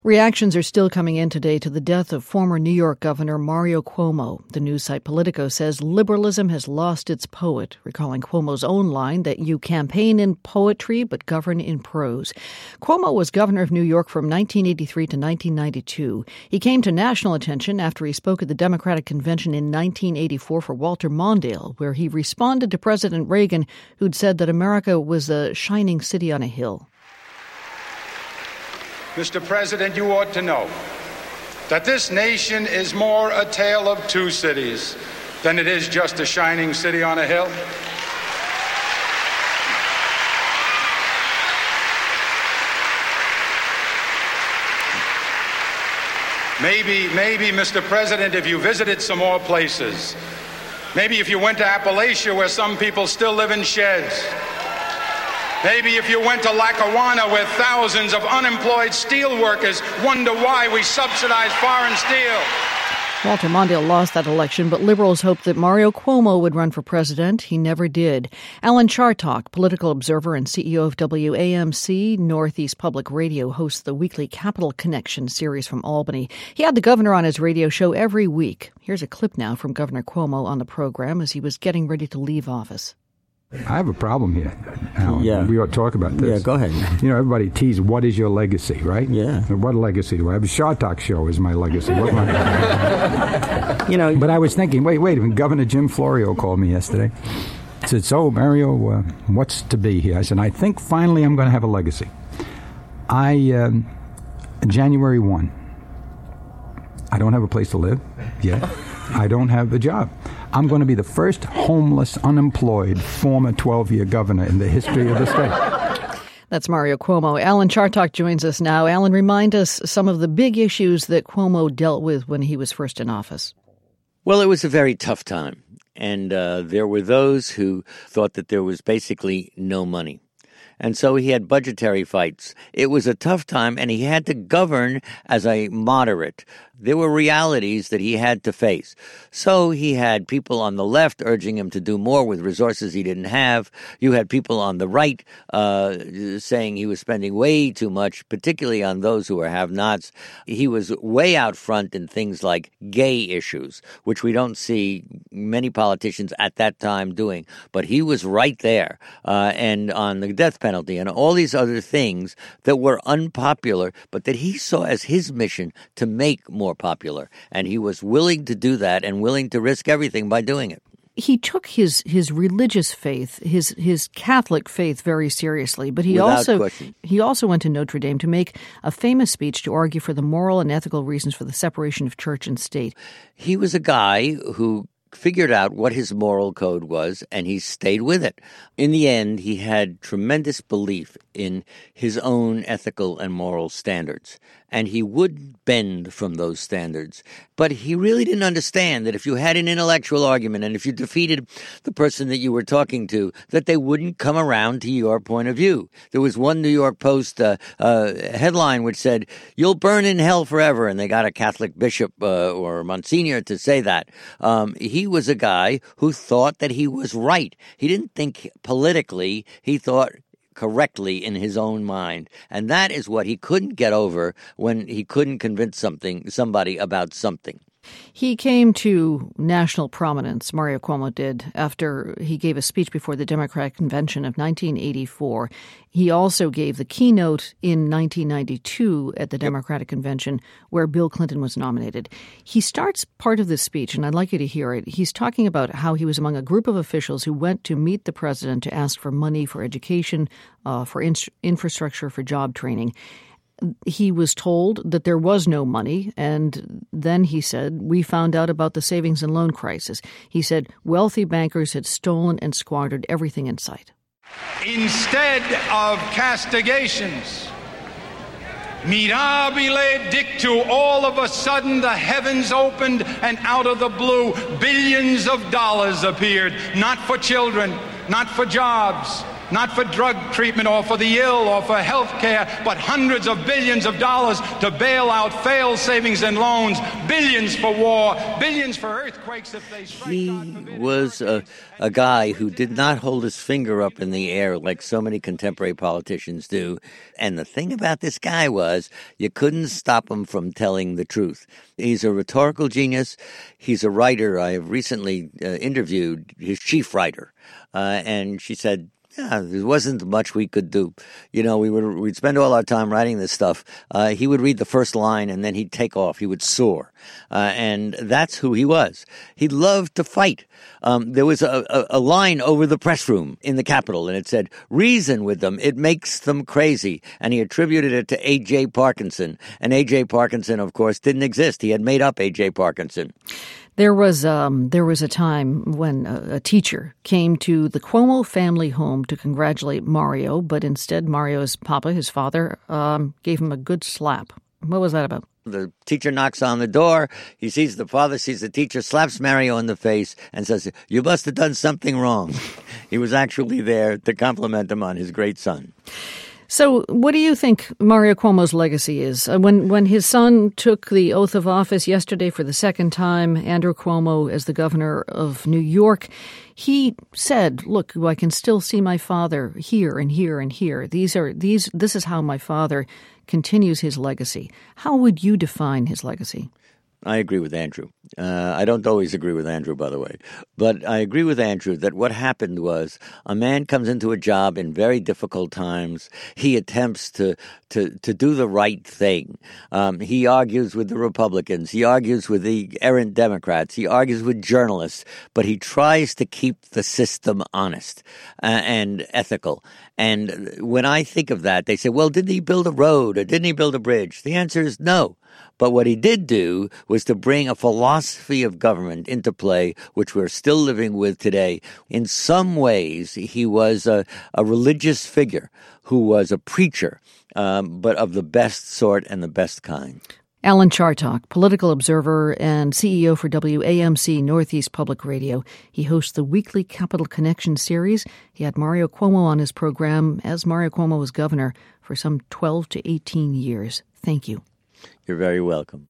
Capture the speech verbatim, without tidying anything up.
Reactions are still coming in today to the death of former New York Governor Mario Cuomo. The news site Politico says liberalism has lost its poet, recalling Cuomo's own line that you campaign in poetry but govern in prose. Cuomo was governor of New York from nineteen eighty-three to nineteen ninety-two. He came to national attention after he spoke at the Democratic Convention in nineteen eighty-four for Walter Mondale, where he responded to President Reagan, who'd said that America was a shining city on a hill. Mister President, you ought to know that this nation is more a tale of two cities than it is just a shining city on a hill. Maybe, maybe, Mister President, if you visited some more places, maybe if you went to Appalachia where some people still live in sheds, maybe if you went to Lackawanna where thousands of unemployed steel workers wonder why we subsidize foreign steel. Walter Mondale lost that election, but liberals hoped that Mario Cuomo would run for president. He never did. Alan Chartock, political observer and C E O of W A M C, Northeast Public Radio, hosts the weekly Capital Connection series from Albany. He had the governor on his radio show every week. Here's a clip now from Governor Cuomo on the program as he was getting ready to leave office. I have a problem here, Alan. Yeah. We ought to talk about this. Yeah, go ahead. You know, everybody teases, what is your legacy, right? Yeah. What legacy do I have? A Shah Talk show is my legacy. What my... you know, but I was thinking, wait, wait, Governor Jim Florio called me yesterday. He said, so, Mario, uh, what's to be here? I said, I think finally I'm going to have a legacy. I, um, January first, I don't have a place to live yet. I don't have a job. I'm going to be the first homeless, unemployed, former twelve-year governor in the history of the state. That's Mario Cuomo. Alan Chartock joins us now. Alan, remind us some of the big issues that Cuomo dealt with when he was first in office. Well, it was a very tough time. And uh, there were those who thought that there was basically no money. And so he had budgetary fights. It was a tough time, and he had to govern as a moderate. There were realities that he had to face. So he had people on the left urging him to do more with resources he didn't have. You had people on the right uh, saying he was spending way too much, particularly on those who were have-nots. He was way out front in things like gay issues, which we don't see many politicians at that time doing. But he was right there, uh, and on the death penalty and all these other things that were unpopular, but that he saw as his mission to make more popular, and he was willing to do that and willing to risk everything by doing it. He took his, his religious faith, his his Catholic faith, very seriously, but he Without also question. he also went to Notre Dame to make a famous speech to argue for the moral and ethical reasons for the separation of church and state. He was a guy who figured out what his moral code was, and he stayed with it. In the end, he had tremendous belief in his own ethical and moral standards, and he would bend from those standards. But he really didn't understand that if you had an intellectual argument and if you defeated the person that you were talking to, that they wouldn't come around to your point of view. There was one New York Post uh, uh, headline which said, "You'll burn in hell forever," and they got a Catholic bishop uh, or Monsignor to say that. Um, he was a guy who thought that he was right. He didn't think politically. He thought correctly in his own mind. And that is what he couldn't get over when he couldn't convince something, somebody about something. He came to national prominence, Mario Cuomo did, after he gave a speech before the Democratic Convention of nineteen eighty-four. He also gave the keynote in nineteen ninety-two at the Democratic Convention where Bill Clinton was nominated. He starts part of this speech, and I'd like you to hear it. He's talking about how he was among a group of officials who went to meet the president to ask for money for education, uh, for in- infrastructure, for job training. He was told that there was no money, and then he said, we found out about the savings and loan crisis. He said wealthy bankers had stolen and squandered everything in sight. Instead of castigations, mirabile dictu, all of a sudden the heavens opened and out of the blue, billions of dollars appeared, not for children, not for jobs, not for drug treatment or for the ill or for health care, but hundreds of billions of dollars to bail out failed savings and loans, billions for war, billions for earthquakes if they strike. He was a, a guy who did not hold his finger up in the air like so many contemporary politicians do. And the thing about this guy was you couldn't stop him from telling the truth. He's a rhetorical genius. He's a writer. I have recently uh, interviewed his chief writer, uh, and she said, yeah, there wasn't much we could do. You know, we would we'd spend all our time writing this stuff. Uh, he would read the first line and then he'd take off. He would soar, uh, and that's who he was. He loved to fight. Um, there was a, a, a line over the press room in the Capitol, and it said, "Reason with them; it makes them crazy." And he attributed it to A J Parkinson. And A J Parkinson, of course, didn't exist. He had made up A J Parkinson. There was um, there was a time when a, a teacher came to the Cuomo family home to congratulate Mario, but instead Mario's papa, his father, um, gave him a good slap. What was that about? The teacher knocks on the door. He sees the father, sees the teacher, slaps Mario in the face and says, "You must have done something wrong." He was actually there to compliment him on his great son. So what do you think Mario Cuomo's legacy is? Uh, when when his son took the oath of office yesterday for the second time, Andrew Cuomo as the governor of New York, he said, "Look, I can still see my father here and here and here. These are these. This is how my father continues his legacy." How would you define his legacy? I agree with Andrew. Uh, I don't always agree with Andrew, by the way. But I agree with Andrew that what happened was a man comes into a job in very difficult times. He attempts to to, to do the right thing. Um, he argues with the Republicans. He argues with the errant Democrats. He argues with journalists. But he tries to keep the system honest uh, and ethical. And when I think of that, they say, well, didn't he build a road or didn't he build a bridge? The answer is no. But what he did do was to bring a philosophy of government into play, which we're still living with today. In some ways, he was a, a religious figure who was a preacher, um, but of the best sort and the best kind. Alan Chartock, political observer and C E O for W A M C Northeast Public Radio. He hosts the weekly Capital Connection series. He had Mario Cuomo on his program as Mario Cuomo was governor for some twelve to eighteen years. Thank you. You're very welcome.